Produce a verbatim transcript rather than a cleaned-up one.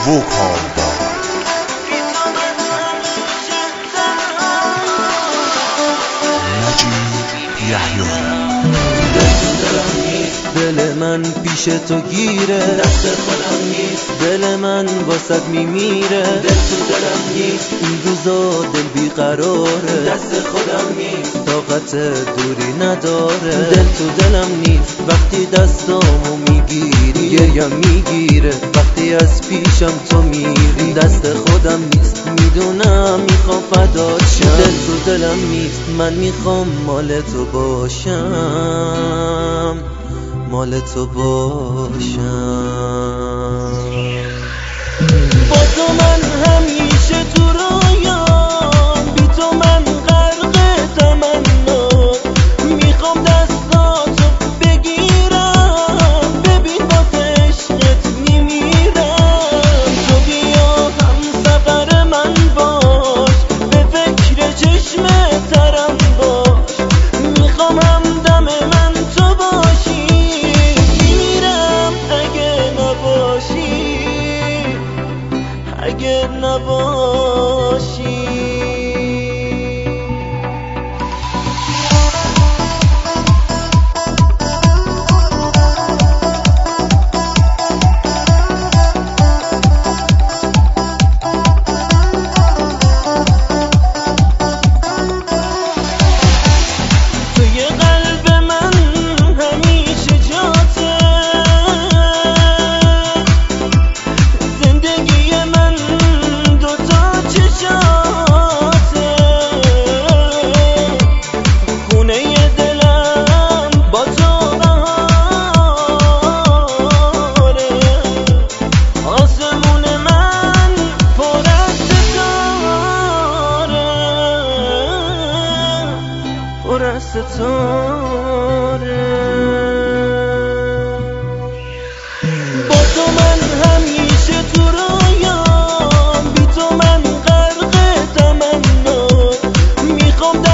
وکال بار. نجیب یحیاری. دل من پیش تو گیره، دست خودم نیست. دل من واسد میمیره، دل تو دلم نیست. این روزا دل بیقراره، دست خودم نیست. طاقت دوری نداره، دل تو دلم نیست. وقتی دستامو میگیری گریم میگیره، وقتی از پیشم تو میری دست خودم نیست. میدونم میخوام فدات شم، دل تو دلم نیست. من میخوام مال تو باشم، مال تو باشم. با تو من همیشه تو رویام، بی تو من غرق تمنا. میخوام دستاتو بگیرم، ببین واسه عشقت میمیرم. تو بیا هم سفر من باش، به فکر چشم ترم باش. میخوام همدم من تو باشی، اگه نباشی. توی قلب من همیشه جاته، زندگی من دوتا چشاته. خونه دلم با تو بهاره، آسمون من پر از ستاره، پر از ستاره. با تو من همیشه تو رویام، بی تو من غرق تمنا. میخوام